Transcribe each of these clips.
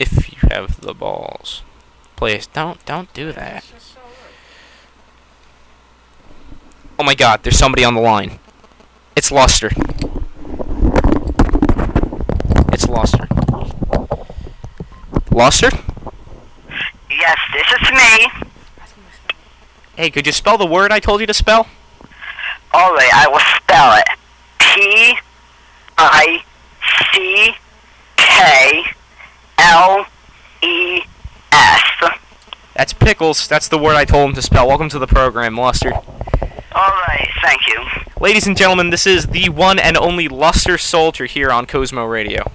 If you have the balls. Please, don't do that. Oh my god, there's somebody on the line. It's Luster. It's Luster. Luster? Yes, this is me. Hey, could you spell the word I told you to spell? Alright, I will spell it. P-I-C-K-L-E-S. That's pickles. That's the word I told him to spell. Welcome to the program, Luster. Alright, thank you. Ladies and gentlemen, this is the one and only Luster Soldier here on Cosmo Radio.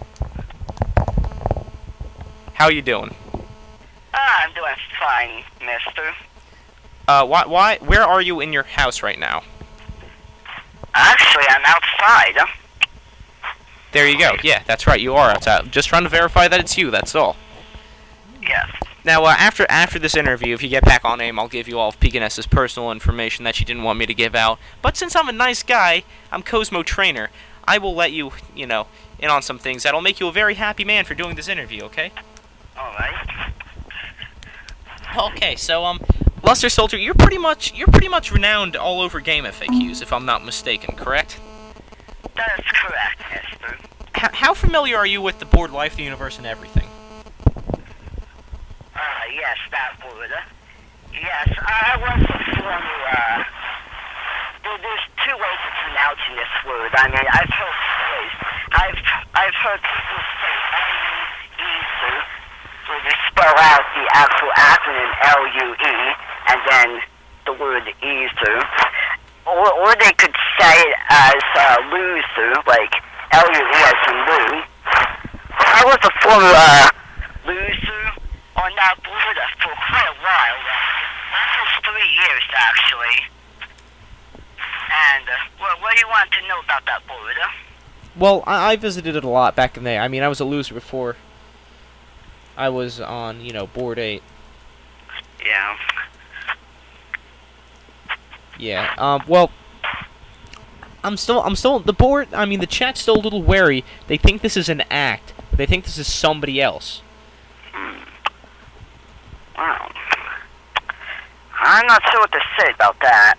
How you doing? I'm doing fine, mister. Where are you in your house right now? Actually, I'm outside. There you go. Yeah, that's right. You are outside. Just trying to verify that it's you. That's all. Yes. Now, after this interview, if you get back on AIM, I'll give you all of Pekiness's personal information that she didn't want me to give out. But since I'm a nice guy, I'm Cosmo Trainer, I will let you, in on some things that'll make you a very happy man for doing this interview, okay? Alright. Okay, so, Luster Soldier, you're pretty much renowned all over game FAQs, if I'm not mistaken, correct? That is correct, mister. How familiar are you with the board Life, the Universe, and everything? Yes, that would. Yes, I was a former, there's two ways of pronouncing this word. I mean, I've heard people say L-U-E, where they spell out the actual acronym L-U-E, and then the word ether. Or they could say it as loser, like L-U-E as in Lou. I was a former loser on that board for quite a while, almost 3 years actually. And what do you want to know about that board? Well, I visited it a lot back in the day. I mean, I was a loser before I was on, board 8. Yeah. Yeah. Well, I'm still the board. I mean, the chat's still a little wary. They think this is an act. They think this is somebody else. Wow. I'm not sure what to say about that.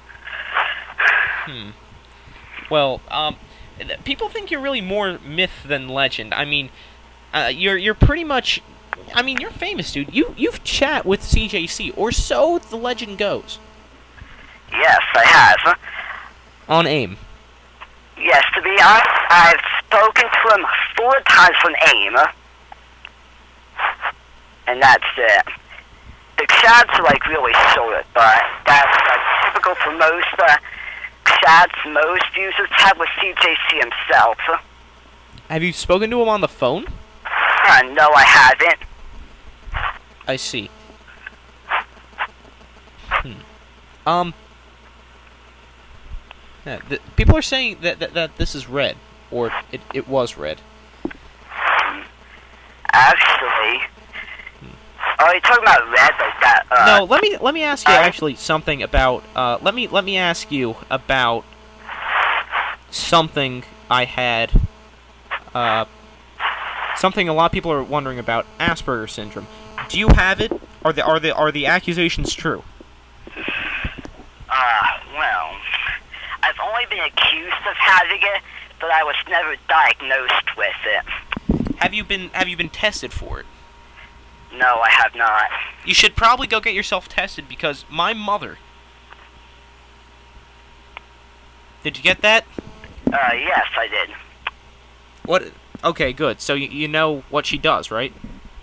Well, people think you're really more myth than legend. I mean, you're pretty much. I mean, you're famous, dude. You've chat with CJC, or so the legend goes. Yes, I have. On AIM. Yes, to be honest, I've spoken to him 4 times on AIM. And that's it. The chats are really short, but that's typical for most chats most users have with CJC himself. Have you spoken to him on the phone? No, I haven't. I see. Yeah, people are saying that this is red, or it was red. Actually, you're talking about red like that? No, let me ask you actually something about. Let me ask you about something I had. Something a lot of people are wondering about: Asperger's syndrome. Do you have it? Are the accusations true? Well, I've only been accused of having it, but I was never diagnosed with it. Have you been tested for it? No, I have not. You should probably go get yourself tested because my mother. Did you get that? Yes, I did. What? Okay, good. So you know what she does, right?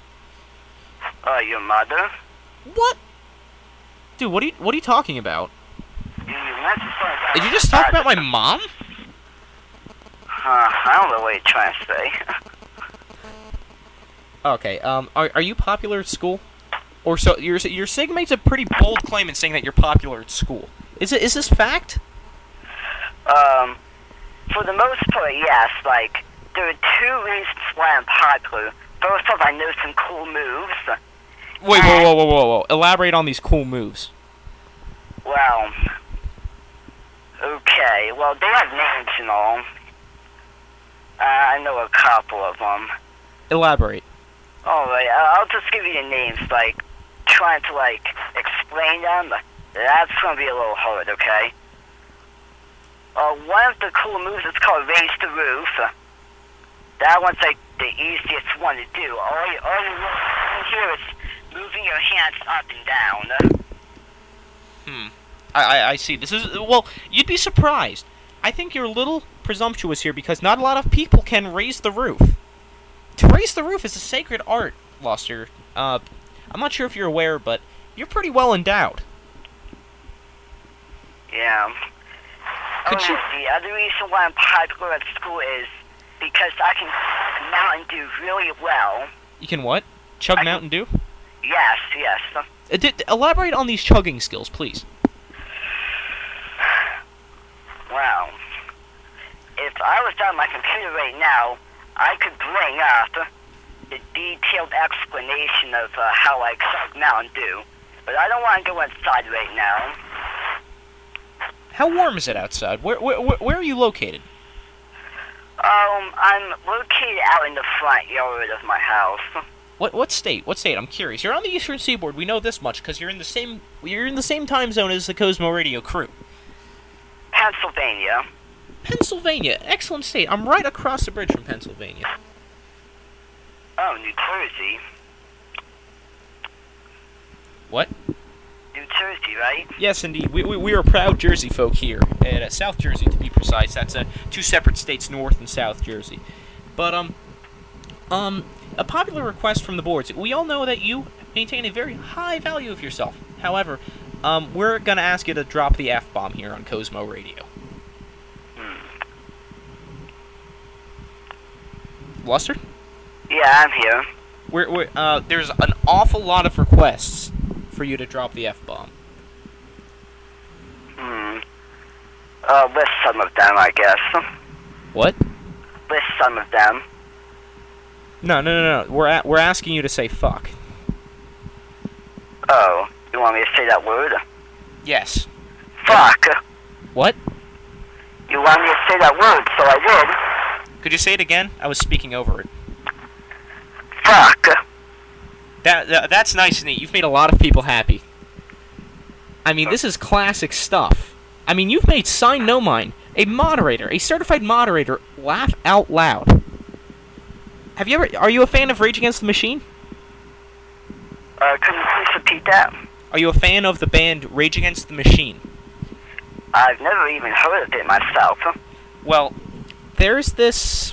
Your mother? What? Dude, what are you talking about? Did you just talk talk about my mom? I don't know what you're trying to say. Okay, are you popular at school? Or so your Sig makes a pretty bold claim in saying that you're popular at school. Is this fact? For the most part, yes. Like, there are 2 reasons why I'm popular. First off, I know some cool moves. Wait, whoa. Elaborate on these cool moves. Well, okay. Well, they have names and all. I know a couple of them. Elaborate. Alright, I'll just give you the names, like, trying to, like, explain them. That's gonna be a little hard, okay? One of the cool moves is called Raise the Roof. That one's, like, the easiest one to do. All you really hear is moving your hands up and down. I see. This is... Well, you'd be surprised. I think you're a little presumptuous here because not a lot of people can raise the roof. To raise the roof is a sacred art, Luster. I'm not sure if you're aware, but you're pretty well endowed. Yeah. The other reason why I'm popular at school is because I can chug Mountain Dew really well. You can what? Chug Mountain Dew? Yes. Elaborate on these chugging skills, please. Well, if I was on my computer right now, I could bring up the detailed explanation of how I chug Mountain Dew, but I don't want to go inside right now. How warm is it outside? Where are you located? I'm located out in the front yard of my house. What state? What state? I'm curious. You're on the Eastern Seaboard. We know this much because you're in the same time zone as the Cosmo Radio crew. Pennsylvania. Pennsylvania, excellent state. I'm right across the bridge from Pennsylvania. Oh, New Jersey. What? New Jersey, right? Yes, indeed. We are proud Jersey folk here, at South Jersey to be precise. That's two separate states, North and South Jersey. But a popular request from the boards. We all know that you maintain a very high value of yourself. However, we're gonna ask you to drop the F-bomb here on Cosmo Radio. Luster? Yeah, I'm here. There's an awful lot of requests for you to drop the F-bomb. List some of them, I guess. What? List some of them. No. We're asking you to say fuck. Oh, you want me to say that word? Yes. Fuck. What? You want me to say that word, so I did. Could you say it again? I was speaking over it. Fuck. That's nice and neat. You've made a lot of people happy. I mean, this is classic stuff. I mean, you've made Sign No Mind, a certified moderator, laugh out loud. Are you a fan of Rage Against the Machine? Could you please repeat that? Are you a fan of the band Rage Against the Machine? I've never even heard of it myself. Well, there's this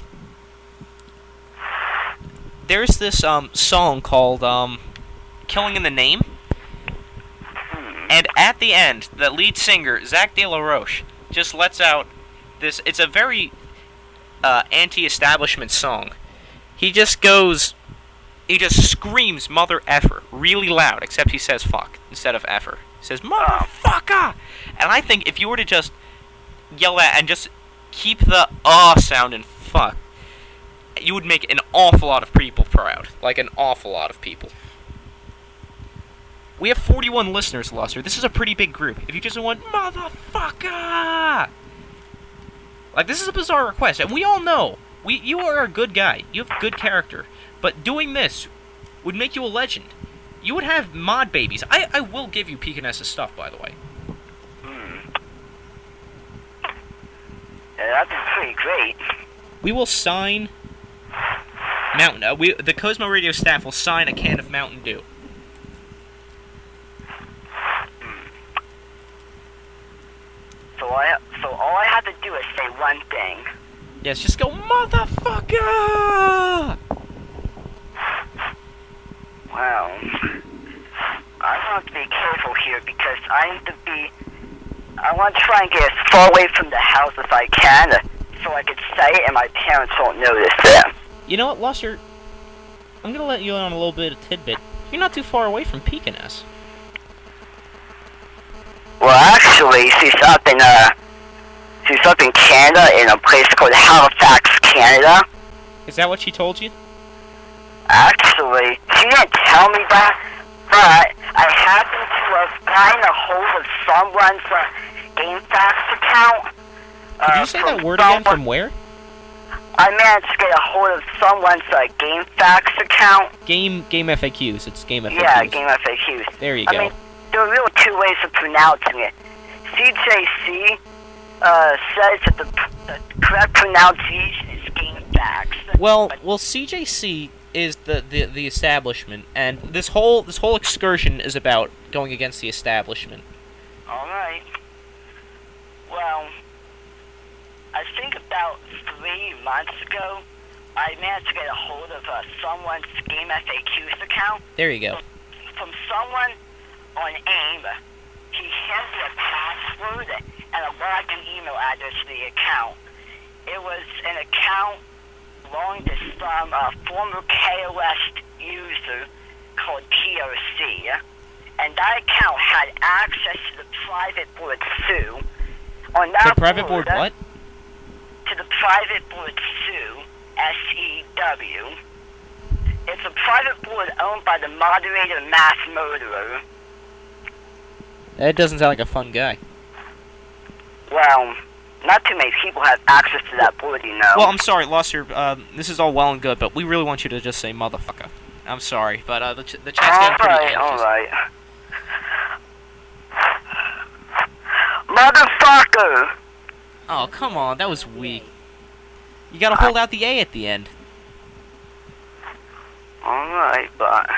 song called Killing in the Name. And at the end, the lead singer, Zach De La Roche, just lets out this... It's a very anti-establishment song. He just screams mother effer really loud, except he says fuck instead of effer. He says, motherfucker! And I think if you were to just yell that and just keep the sound in fuck, you would make an awful lot of people proud. Like, an awful lot of people. We have 41 listeners, Luster. This is a pretty big group. If you just want, motherfucker! Like, this is a bizarre request, and we all know. You are a good guy. You have good character. But doing this would make you a legend. You would have mod babies. I will give you Pekingess's stuff, by the way. Yeah, that'd be pretty great. We will sign Mountain. The Cosmo Radio staff will sign a can of Mountain Dew. So all I have to do is say one thing. Yes, just go, motherfucker! Well, I have to be careful here because I want to try and get as far away from the house as I can so I could say it and my parents won't notice it. You know what, Luster? I'm going to let you in on a little bit of tidbit. You're not too far away from Pekingess. Well, actually, she's up in Canada in a place called Halifax, Canada. Is that what she told you? Actually, she didn't tell me that, but I happened to have gotten a hold of someone's GameFAQs account. Could you say that word again? From where? I managed to get a hold of someone's GameFAQs account. Game FAQs. It's Game FAQs. Yeah, Game FAQs. There you go. I mean, there are really two ways of pronouncing it. CJC says that the correct pronunciation is GameFAQs. Well, CJC is the establishment, and this whole excursion is about going against the establishment. All right. Well, I think about 3 months ago, I managed to get a hold of someone's Game FAQs account. There you go. From someone on AIM. He sent me a password and a login email address to the account. It was an account belonging to some former KOS user called POC. And that account had access to the private board SUE. On that the private board what? To the private board SUE, SEW. It's a private board owned by the moderator Mass Murderer. That doesn't sound like a fun guy. Well, not too many people have access to that board, you know. Well, I'm sorry, Luster. This is all well and good, but we really want you to just say motherfucker. I'm sorry, but the chat's getting pretty anxious. Alright. Motherfucker! Oh, come on, that was weak. You gotta hold out the A at the end. Alright, but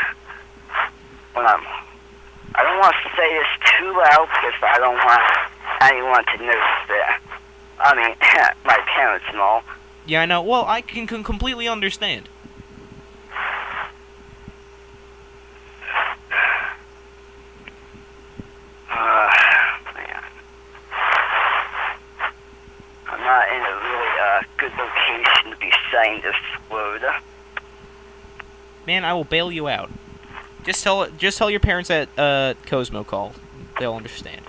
I don't want to say this too loud because I don't want anyone to notice it. I mean, my parents and all. Yeah, I know. Well, I can completely understand. Man. I'm not in a really good location to be saying this word. Man, I will bail you out. Just tell your parents that Cosmo called. They'll understand.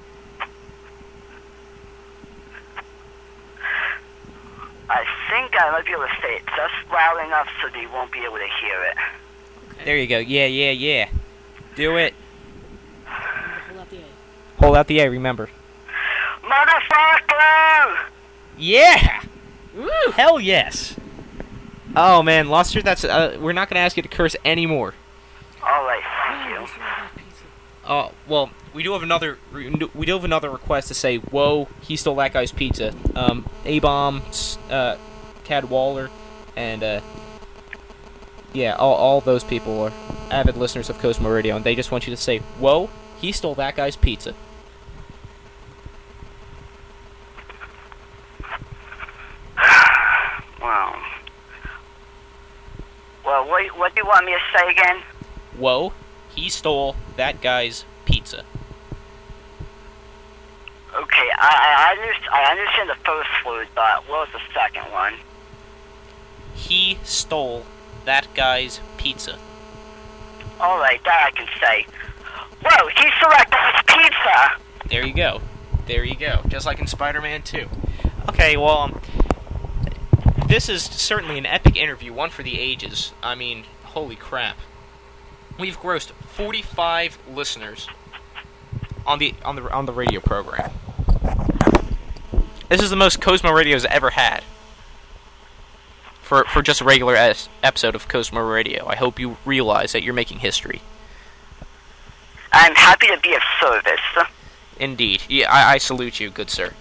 I think I might be able to say it just loud enough so they won't be able to hear it. Okay. There you go. Yeah. Do it. Hold out the A. Hold out the A, remember. Motherfucker! Yeah! Woo! Hell yes. Oh man, Luster, that's we're not gonna ask you to curse anymore. Alright, thank you. Well, we do have another request to say, whoa, he stole that guy's pizza. A-Bomb, Cad Waller, and yeah, all those people are avid listeners of Cosmo Radio, and they just want you to say, whoa, he stole that guy's pizza. Well, what do you want me to say again? Whoa, he stole that guy's pizza. Okay, I understand the first word, but what was the second one? He stole that guy's pizza. Alright, that I can say. Whoa, he stole that guy's pizza! There you go. There you go. Just like in Spider-Man 2. Okay, well, this is certainly an epic interview, one for the ages. I mean, holy crap. We've grossed 45 listeners on the radio program. This is the most Cosmo Radio's ever had. For just a regular episode of Cosmo Radio. I hope you realize that you're making history. I'm happy to be of service. Indeed. Yeah, I salute you, good sir.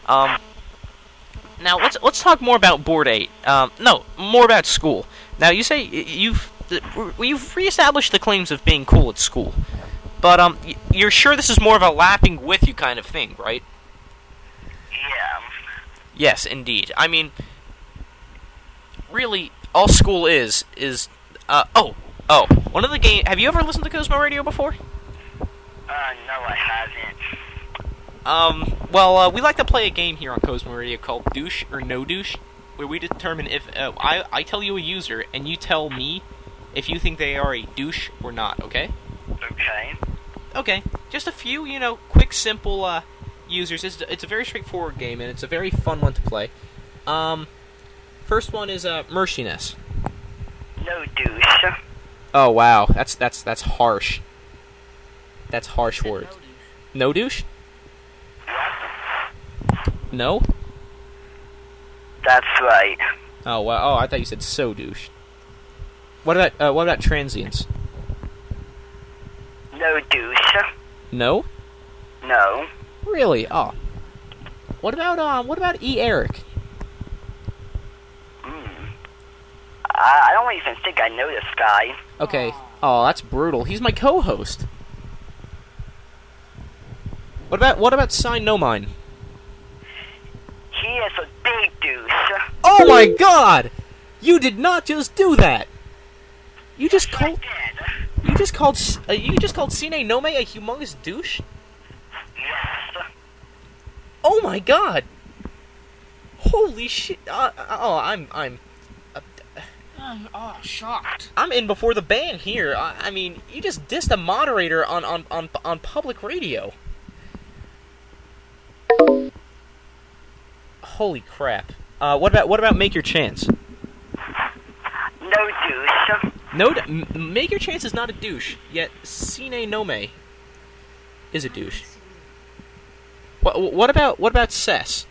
Now let's talk more about Board 8. No, more about school. Now you say you've reestablished the claims of being cool at school, but you're sure this is more of a laughing with you kind of thing, right? Yeah. Yes, indeed. I mean, really, all school is one of the game. Have you ever listened to Cosmo Radio before? No, I haven't. Well, we like to play a game here on Cosmo Radio called Douche or No Douche, where we determine if I tell you a user and you tell me if you think they are a douche or not. Okay? Okay. Okay. Just a few, quick, simple users. It's a very straightforward game and it's a very fun one to play. First one is Merciness. No douche. Oh wow, that's harsh. That's harsh words. No douche? No? That's right. Oh, well, oh, I thought you said so douche. What about transients? No douche. No? No. Really? Oh. What about E. Eric? I don't even think I know this guy. Okay. Oh, that's brutal. He's my co-host. What about Sign No Mine? He is a big douche. Oh my God! You did not just do that. You just called Sine Nome a humongous douche? Yes. Oh my God! Holy shit! I'm Shocked. I'm in before the ban here. I mean, you just dissed a moderator on public radio. Holy crap! What about Make Your Chance? No douche. No, Make Your Chance is not a douche. Yet Sine Nome is a douche. What about Cess?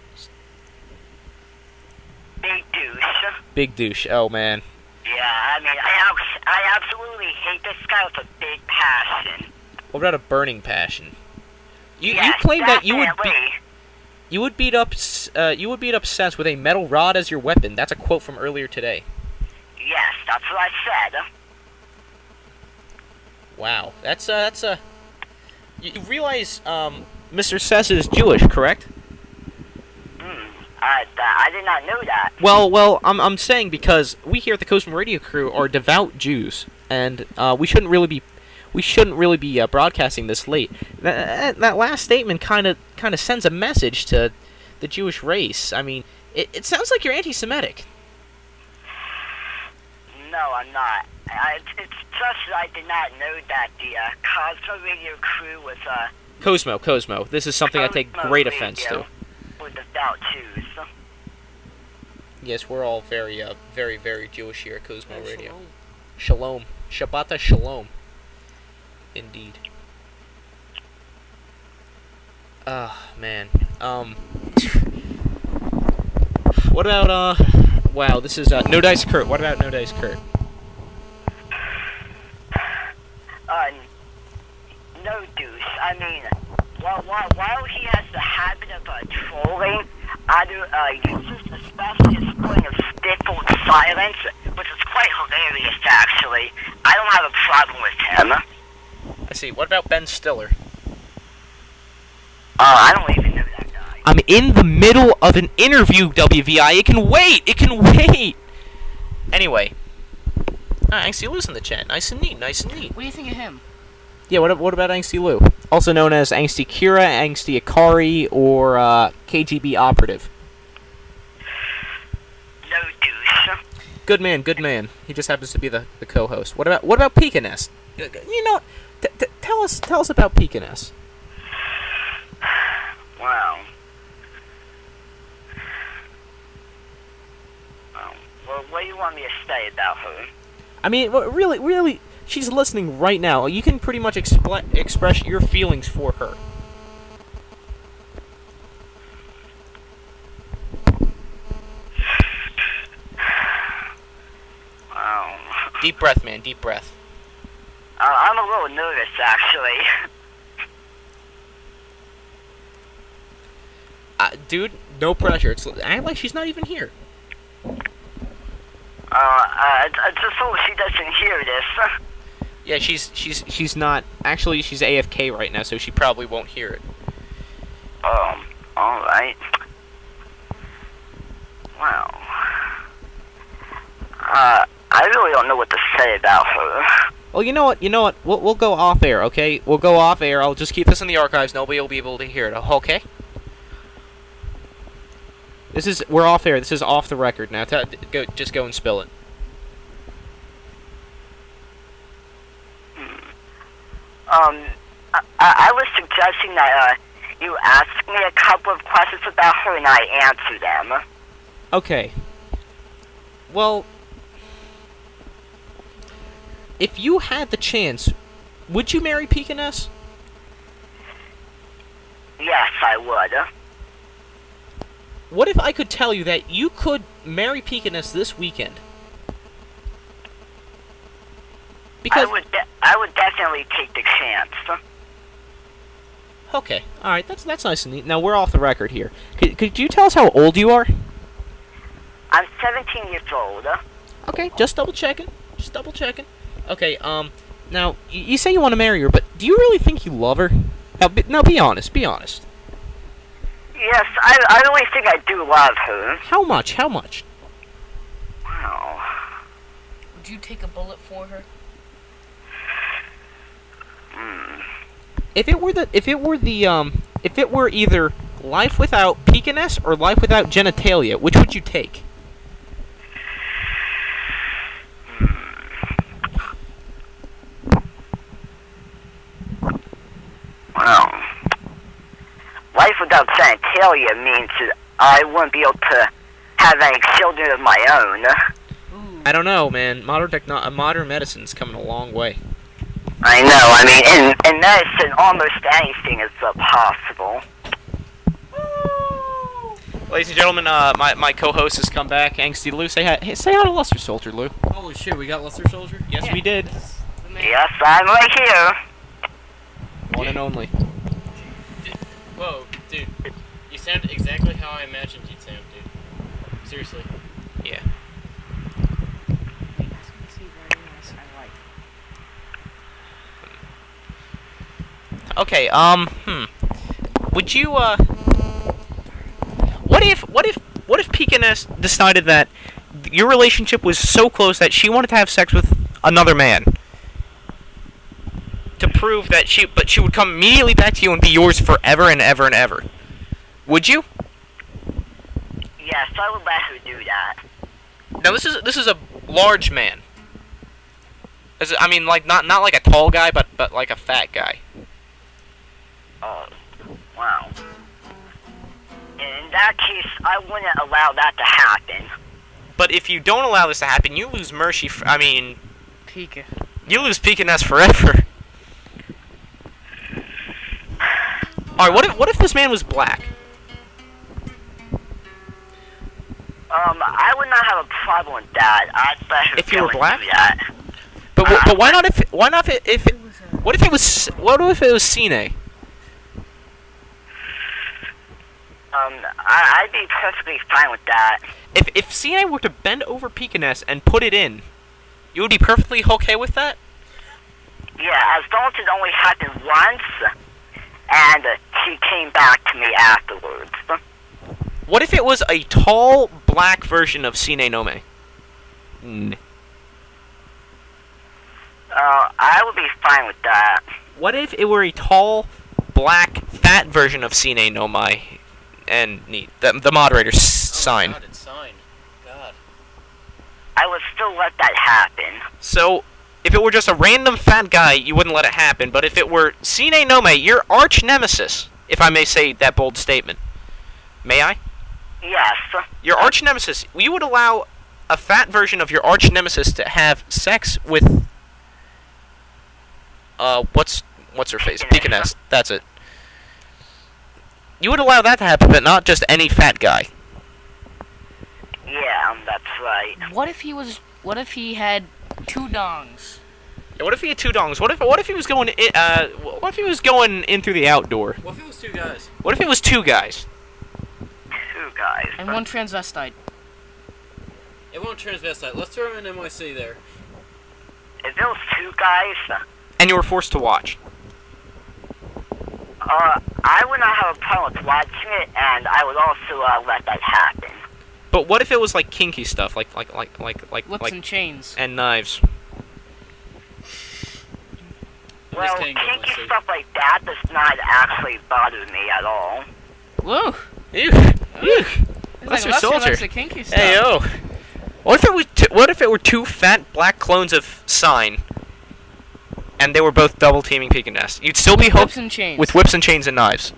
Big douche. Big douche. Oh man. Yeah, I mean, I absolutely hate this guy with a big passion. What about a burning passion? You Yes, claim that you would definitely. you would beat up Cess with a metal rod as your weapon. That's a quote from earlier today. Yes, that's what I said. Wow, that's you realize Mr. Cess is Jewish, correct? I did not know that. Well, I'm saying because we here at the Cosmo Radio Crew are devout Jews, and we shouldn't really be broadcasting this late. That last statement kind of sends a message to the Jewish race. I mean, it sounds like you're anti-Semitic. No, I'm not. It's just that I did not know that the Cosmo Radio Crew was Cosmo. This is something I take Cosmo great Radio offense to. Were devout Jews. Yes, we're all very, very, very Jewish here at Cosmo Yeah, Radio. shalom. Shalom. Shabbat Shalom. Indeed. Man. What about, wow, this is, No Dice Kurt. What about No Dice Kurt? No douche. I mean, while he has the habit of trolling, uses especially his point of stifled silence, which is quite hilarious, actually. I don't have a problem with him. I see. What about Ben Stiller? I don't even know that guy. I'm in the middle of an interview, WVI. It can wait. It can wait. Anyway. Angsty Lou's in the chat. Nice and neat. What do you think of him? Yeah, what about Angsty Lou? Also known as Angsty Kira, Angsty Akari, or KGB Operative. No douche. Good man. He just happens to be the co-host. What about Pekiness? You know, tell us about Pekiness. Wow. Well, what do you want me to say about her? I mean, really, she's listening right now. You can pretty much express your feelings for her. Wow. Deep breath, man. Deep breath. I'm a little nervous, actually. Dude, no pressure. Act like she's not even here. Just so she doesn't hear this. Yeah, she's not. Actually, she's AFK right now, so she probably won't hear it. Alright. Wow. I really don't know what to say about her. Well, you know what? We'll go off air, okay? We'll go off air. I'll just keep this in the archives. Nobody will be able to hear it, okay? We're off air. This is off the record now. Just go and spill it. I was suggesting that you ask me a couple of questions about her and I answer them. Okay. Well, if you had the chance, would you marry Pekiness? Yes, I would. what if I could tell you that you could marry Pekiness this weekend? Because I would definitely take the chance. okay, all right, that's nice and neat. Now we're off the record here. Could you tell us how old you are? I'm 17 years old. Okay, just double checking. Just double checking. Okay, now you say you want to marry her, but do you really think you love her? Now be honest. Be honest. Yes, I really think I do love her. How much? How much? Wow. Would you take a bullet for her? If it were either life without Pekiness or life without genitalia, which would you take? Wow. Life without genitalia means that I wouldn't be able to have any children of my own. Ooh. I don't know, man. Modern medicine's coming a long way. I know. I mean, in medicine, almost anything is possible. Ladies and gentlemen, my co-host has come back. Angsty Lou, say hi to Luster Soldier, Lou. Holy shit, we got Luster Soldier? Yes, Yeah. we did. Yes, I'm right here. One and only. Whoa, dude. You sound exactly how I imagined you'd sound, dude. Seriously. Yeah. Okay, would you, what if Pekiness decided that your relationship was so close that she wanted to have sex with another man? To prove that she would come immediately back to you and be yours forever and ever and ever. Would you? Yes, I would let her do that. Now this is a large man. I mean, like not like a tall guy, but like a fat guy. Oh, wow. In that case, I wouldn't allow that to happen. But if you don't allow this to happen, you lose Mercy. Pika. You lose Pekiness forever. All right, what if this man was black? I would not have a problem with that. I'd let her If you go were and black? do that. But why not if what if it was Cine? I'd be perfectly fine with that. If Cine were to bend over Pekiness and put it in, you would be perfectly okay with that? Yeah, as long as it only happened once, and she came back to me afterwards. What if it was a tall black version of Cine Nome? I would be fine with that. What if it were a tall, black, fat version of Cine Nome? And the moderator's sign. Oh God, it's signed. God. I would still let that happen. So, if it were just a random fat guy, you wouldn't let it happen. But if it were Cine Nome, your arch nemesis, if I may say that bold statement, may I? Yes. Your arch nemesis, you would allow a fat version of your arch nemesis to have sex with what's her face? Pekiness. That's it. You would allow that to happen, but not just any fat guy. Yeah, that's right. What if he had 2 dongs? Yeah, what if he had 2 dongs? What if he was going what if he was going in through the outdoor? What if it was 2 guys? What if it was 2 guys? 2 guys. And 1 transvestite. It won't transvestite. Let's throw an NYC there. If it was 2 guys, And you were forced to watch. I would not have a problem with watching it, and I would also let that happen. But what if it was like kinky stuff, like Whips and chains. and knives? Well, kidding, don't kinky listen. stuff like that does not actually bother me at all. Woo! Ew. It's Lester Lester Soldier. likes the kinky stuff. Hey yo. What if it were 2 fat black clones of Sign, and they were both double teaming Pekiness? You'd still be Whips and chains. with whips and chains and knives.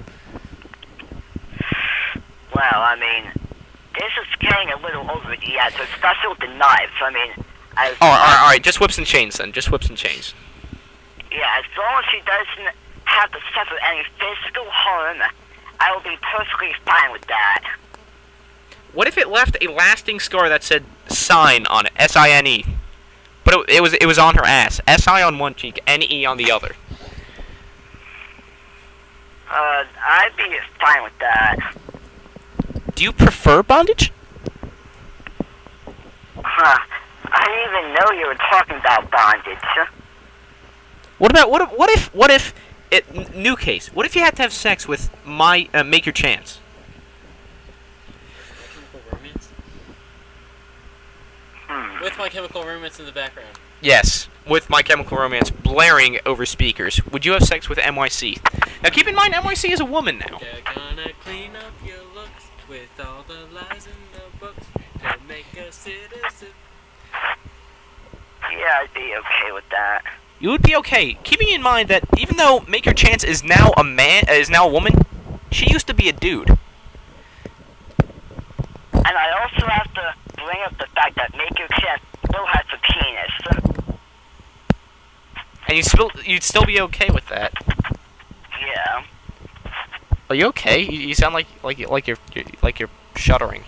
Well, I mean, this is getting a little over the edge, especially with the knives. I mean, as Oh, all right, just whips and chains then. Just whips and chains. yeah, as long as she doesn't have to suffer any physical harm, I will be perfectly fine with that. What if it left a lasting scar that said "sign" on it, S-I-N-E, but it was on her ass, S-I on one cheek, N-E on the other. I'd be fine with that. Do you prefer bondage? Huh. I didn't even know you were talking about bondage. What if new case? What if you had to have sex with my Make Your Chance? Chemical Romance? With My Chemical Romance in the background. Yes, with My Chemical Romance blaring over speakers. Would you have sex with NYC? Now keep in mind, NYC is a woman now. They're gonna clean up your looks with all the lies in the books to make a citizen. Yeah, I'd be okay with that. You would be okay, keeping in mind that even though Make Your Chance is now a woman, she used to be a dude. And I also have to bring up the fact that Make Your Chance still has a penis. And you'd still be okay with that. Yeah. Are you okay? You sound like you're shuddering.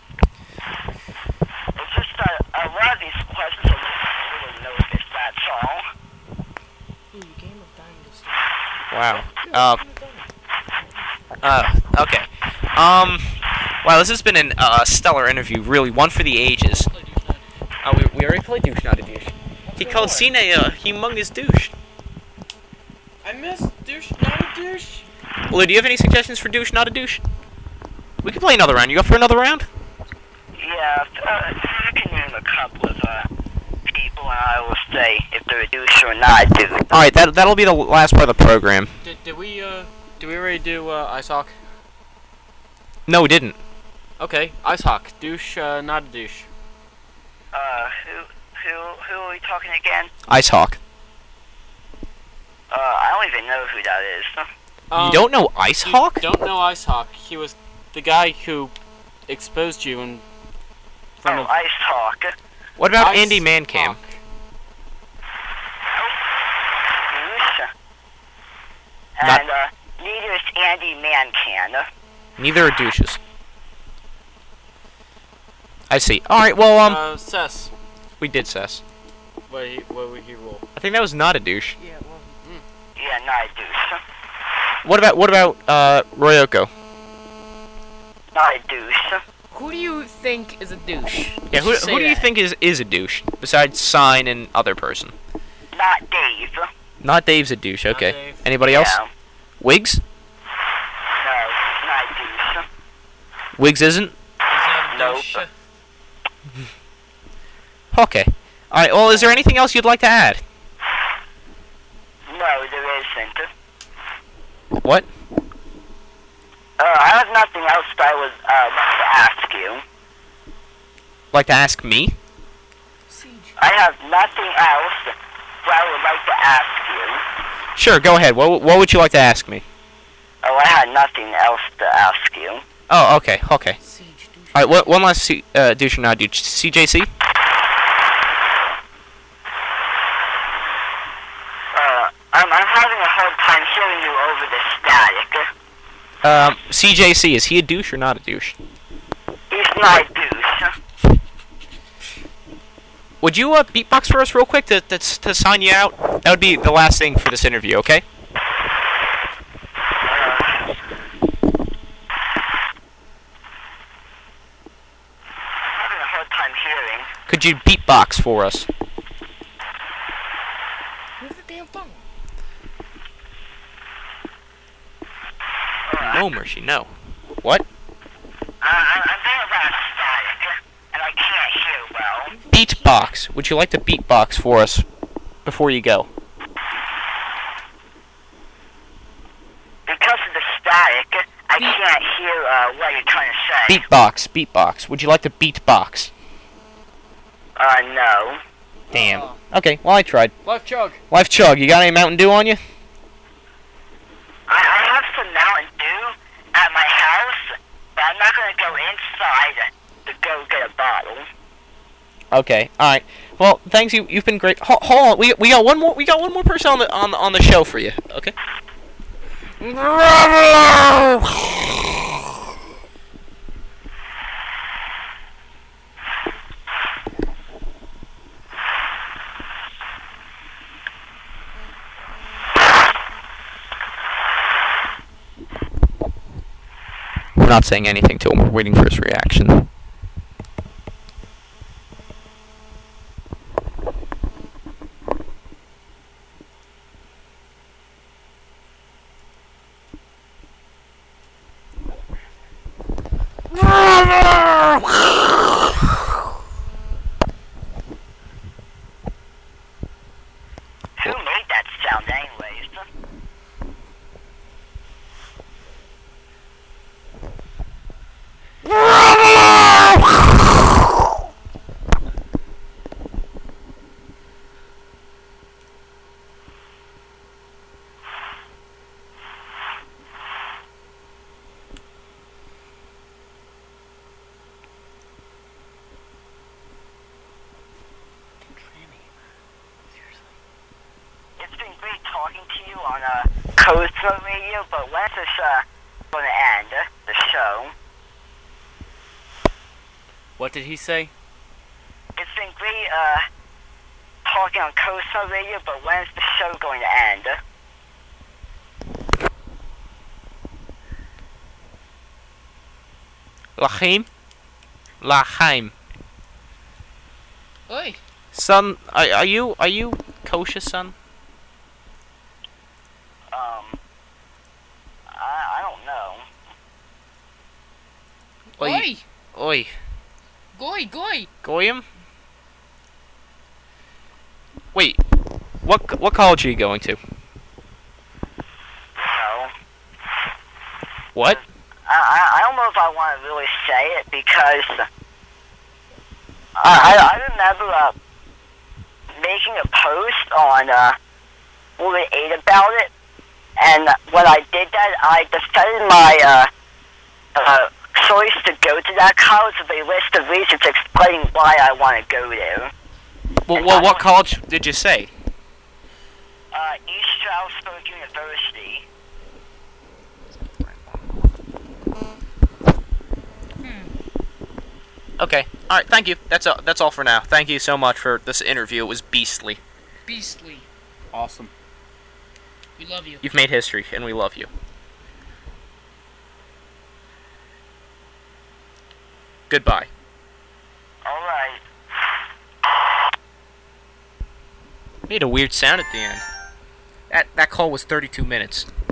It's just that a lot of these questions are a little nervous, that's all. Ooh, Game of Dinosaur. Wow. Okay. Wow, this has been an stellar interview, really, one for the ages. We already played Douche Not a Douche. He called Cine a humongous douche. I missed Douche Not a Douche. Lou, do you have any suggestions for Douche Not a Douche? We can play another round. You up for another round? Yeah, I can name a couple of people, and I will say if they're a douche or not a douche. Alright, that'll be the last part of the program. Did we already do Ice Hawk? No, we didn't. Okay, Ice Hawk. Douche, not a douche. Who are we talking again? Ice Hawk. I don't even know who that is. You don't know Ice Hawk? Don't know Ice Hawk. He was the guy who exposed you in front of Ice Hawk. What about Ice Andy Mancam? Hawk. Not- And, neither is Andy Mancan. Neither are douches. I see. Alright, well, Cess. we did Cess. What would he roll? I think that was not a douche. Yeah, well, Yeah, not a douche. What about Royoko? Not a douche. who do you think is a douche? Yeah, who Say do you that. think is a douche, besides Sign and other person? Not Dave. Not Dave's a douche, okay. Dave. Anybody else? Yeah. Wiggs? No, not a douche. Wiggs isn't? Nope. Okay. Alright, well, is there anything else you'd like to add? No, there isn't. What? I have nothing else that I would like to ask you. Like to ask me? Siege. I have nothing else that I would like to ask you. Sure, go ahead. What would you like to ask me? Oh, I had nothing else to ask you. Oh, okay. Siege, douche. Alright, one last douche or not douche. CJC? I'm having a hard time hearing you over the static. CJC, is he a douche or not a douche? He's not a douche. Would you beatbox for us real quick to sign you out? That would be the last thing for this interview, okay? I'm having a hard time hearing. Could you beatbox for us? Move the damn phone. No, Mercy, no. What? I'm being a lot of static, and I can't hear well. Beatbox. Would you like to beatbox for us before you go? Because of the static, I can't hear what you're trying to say. Beatbox. Would you like to beatbox? No. Damn. Okay, well, I tried. Life chug. Life Chug, you got any Mountain Dew on you? I have some Mountain Dew at my house, but I'm not going to go inside to go get a bottle. Okay, alright. Well, thanks, you've been great. Hold on, we got one more person on the show for you, okay? not saying anything to him. We're waiting for his reaction. Who made that sound anyways? It's been great talking to you on Cosmo Radio, but when's this going to end, the show? What did he say? It's been great talking on Cosmo Radio, but when's the show going to end? Lachaim? Lachaim. Oi. Son, are you kosher, son? I don't know. Oi. Oi. Goy. Goyim? Wait, what college are you going to? No. What? I don't know if I want to really say it because I remember making a post on Movie 8 about it, and when I did that, I decided my choice to go to that college with a list of reasons explaining why I want to go there. Well, what college did you say? East Stroudsburg University. Okay. All right. Thank you. That's all for now. Thank you so much for this interview. It was beastly. Beastly. Awesome. We love you. You've made history, and we love you. Goodbye. Alright. Made a weird sound at the end. That call was 32 minutes.